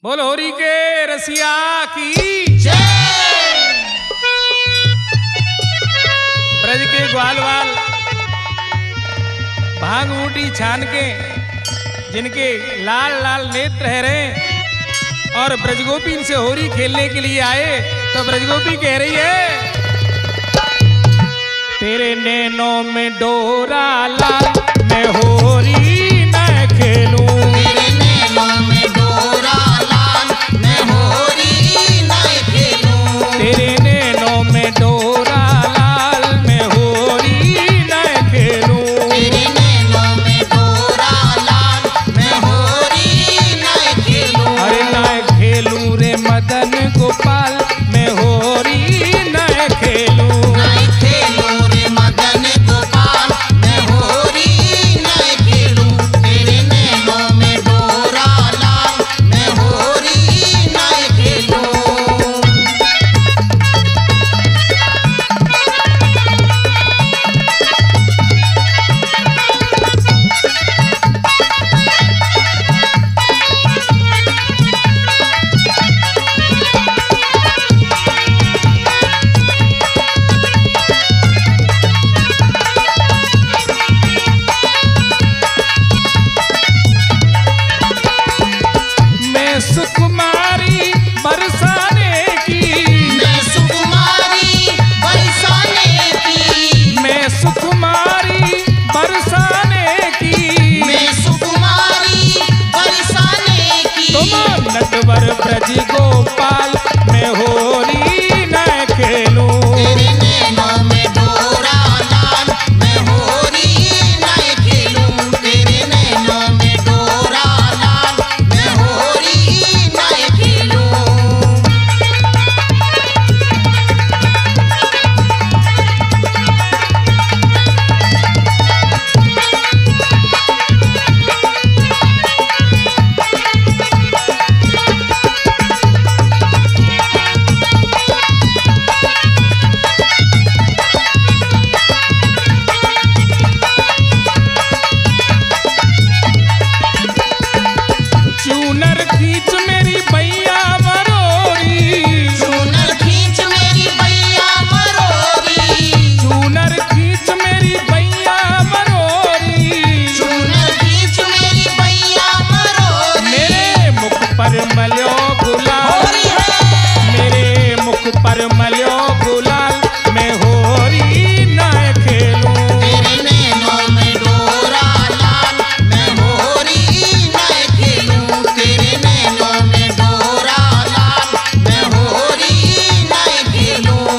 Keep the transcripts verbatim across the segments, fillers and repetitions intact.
बोल होरी के रसिया की जय। ब्रज के ग्वाल वाल भांग ऊटी छान के जिनके लाल लाल नेत्र है रहे और ब्रजगोपी इनसे होरी खेलने के लिए आए तो ब्रजगोपी कह रही है, तेरे नैनों में डोरा लाल मैं होरी न खेलूं, तेरे नैनों में डोरा लाल मैं होरी न खेलूं, तेरे नैनों में डोरा लाल मैं होरी न खेलूं, तेरे नैनों में डोरा लाल मैं होरी न खेलूं, अरे न खेलूं रे मदन गोपाल मैं होरी न खेलूं, नहीं खेलूं रे मदन गोपाल मैं होरी न खेलूं, तेरे नैनों में डोरा लाल मैं होरी न खेलूं। मैं सुकुमारी बरसाने की, मैं सुकुमारी बरसाने की, मैं सुकुमारी बरसाने की, मैं सुकुमारी बरसाने की, तुम नटवर ब्रज गोपाल मैं होरी न खेलूं, तेरे नैनों में डोरा लाल मैं होरी न खेलूं, तेरे नैनों में डोरा लाल मैं होरी न खेलूं। चूनर खींच मेरी बैया मरोरी, चूनर खींच मेरी बैया मरोरी, चूनर खींच मेरी बैया मरोरी, चूनर खींच मेरी बैया मरोरी। मेरे मुख पर मलो गुलाल, होरी है मेरे मुख पर मलो गुलाल मैं होरी न खेलूं, तेरे नैनों में डोरा लाल मैं होरी न खेलूं, तेरे नैनों में डोरा लाल मैं होरी न खेलूं।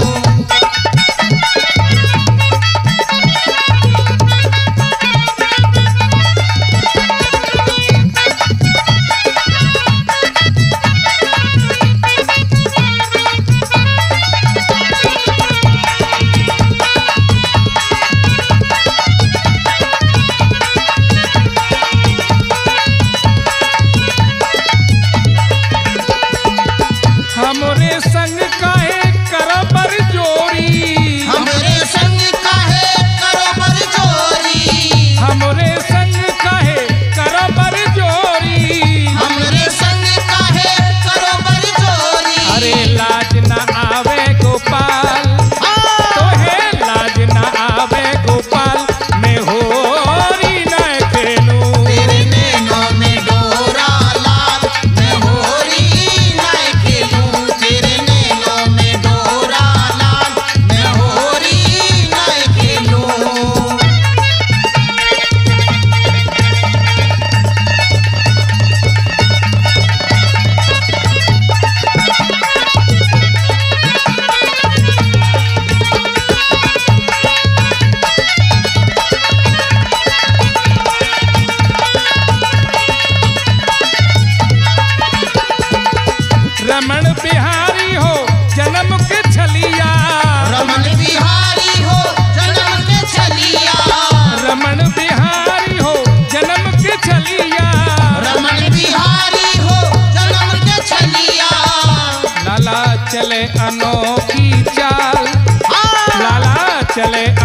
हमरे संग काहे करबर जोरी, हमरे संग काहे करो बरजोरी, हमरे संग काहे करबर जोरी, हमरे संग काहे करो बरजोरी। अरे लाज न आवे गोपाल, तोहे लाज न आवे गोपाल मैं होरी न खेलूं, तेरे नैनों में डोरा लाल मैं होरी न खेलूं, तेरे नैनों में डोरा लाल मैं होरी न खेलूं। रमण बिहारी हो जन्म के छलिया, रमन बिहारी हो जन्म के छलिया, रमण बिहारी हो जन्म के छलिया, रमन बिहारी हो जन्म के छलिया। लाला चले अनोखी चाल, हाँ। लाला चले